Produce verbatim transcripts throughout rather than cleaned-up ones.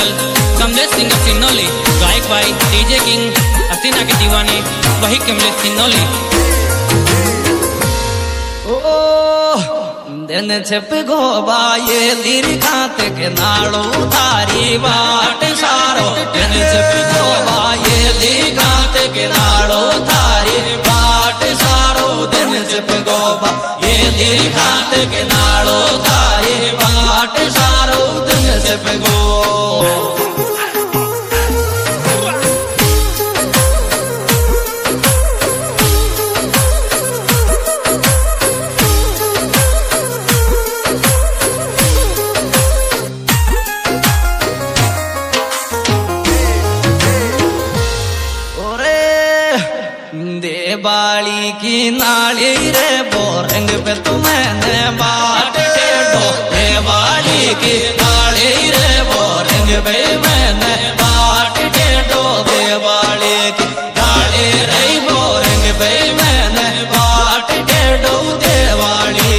मंगल कमलेश सिंह सिन्नौली, गायक भाई DJ king हसीना के दीवाने वही कमलेश सिन्नौली। दिन छिप गोबा ये लीर खात के नाड़ो तारी बाट सारो, दिन छिप गोबा ये लीर खात के नाड़ो तारी बाट सारो, दिन छिप गोबा ये लीर खात के नाड़ो तारी बाट सारो, दिन छिप गो। बाली की नाली रे बोरंग पे तुम्हें बाट टेढ़ो, बाली की नाली रे बोरंग पे मैंने बाट टेढ़ो, बाली की नाली रे बोरंग पे मैंने बाट टेढ़ो देवाली।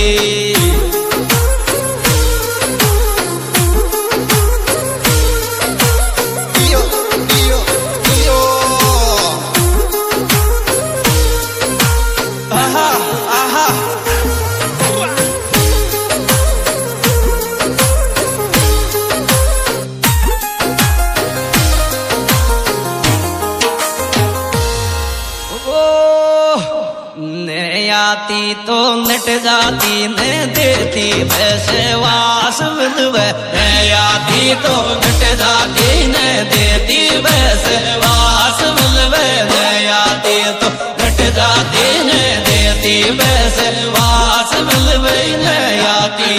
आती तो नट जाती ने देती वैसे वास मिलवे, आती तो नट जाती ने देती वैसे वास मिलवे, आती तो नट जाती ने देती वैसे वास मिलवे न आती।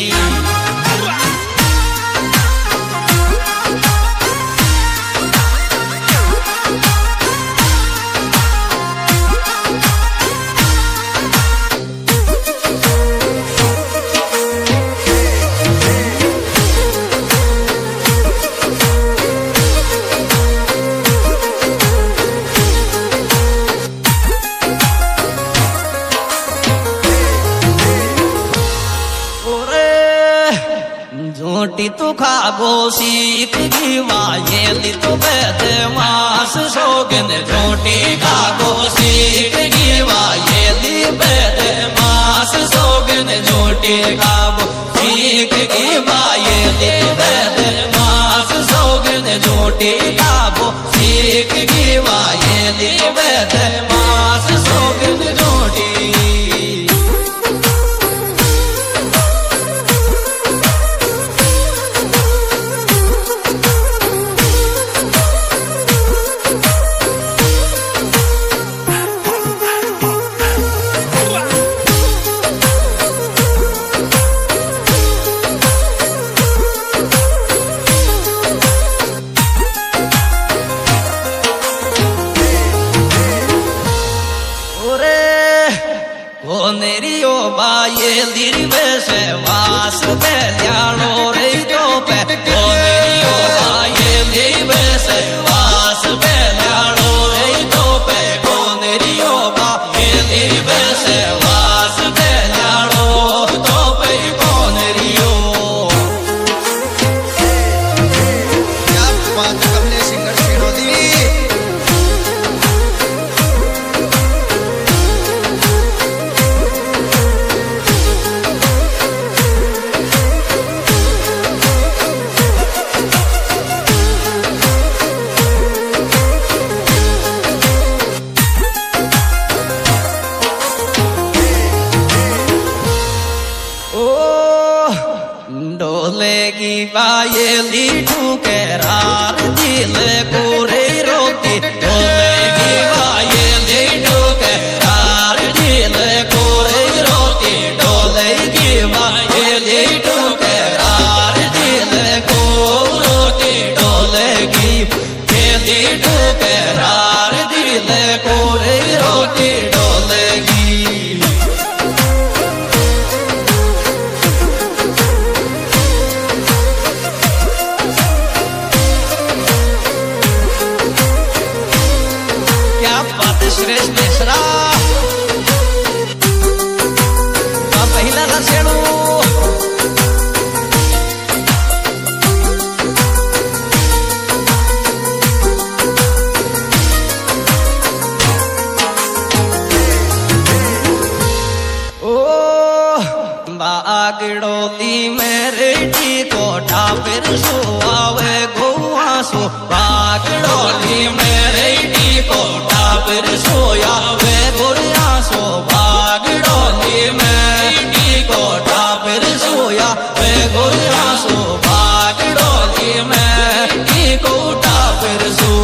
झोटी तो खाबो सीख गीवा ये ली तो बैठे मास सोगन, झोटी खाबो सीख गीवा ये ली बैठे मास सोगन, झोटी खाबो सीख गीवा ये ली बैठे मास सोगन, झोटी खाबो सीख गीवा ये ली बैठे मास सोगन झोटी। नेरियो बाये लीर वैसे वास पे ल्याणो रे जो पे, ओ नेरियो बाये लीर वैसे वास पे ल्याणो रे जो पे, ओ नेरियो बाये लीर वैसे वास पे ल्याणो तो पे को नेरियो। क्या बात कमलेश सिंह सिन्नौली। डोलेगी बाये ठुके रार दिल पूरे रोती, डोलेगी बाये ठुके रार दिल पूरे रोती, डोलेगी बाये ठुके रार दिल को रोती, डोलेगी ये ठुके रार दिल को रोती डोलेगी। श्रेष्ठ मिश्रा पहिला लसेणू सो आवे गोवा सो बागड़ोली मेरे को टापर सोया वे गोरिया सो बागड़ोली मेरी को टापर सोया वे गोरिया सो बागड़ोली मेरी को टापर सो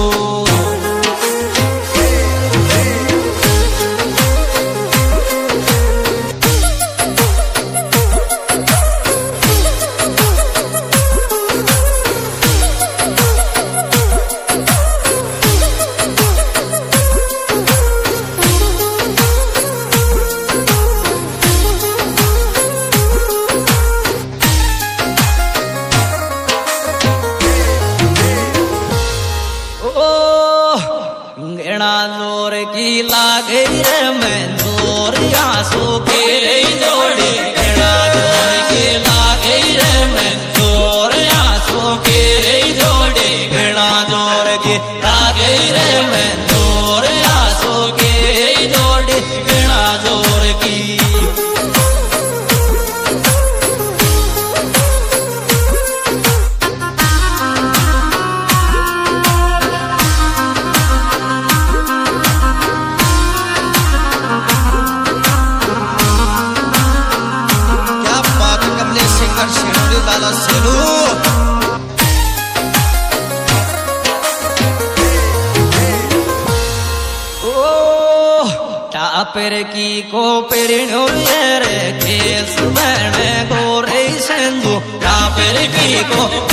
जोर की लागे रे मैं जोर आंसू के जोड़े गणा जोर की लागे रे मैं जोर आंसू के जोड़े गणा जोर की लागे रे मैं जोर आंसू के जोड़े गणा जोर की टापर की को पेरिणो रे केस बने गोरे सिंधु टापर की को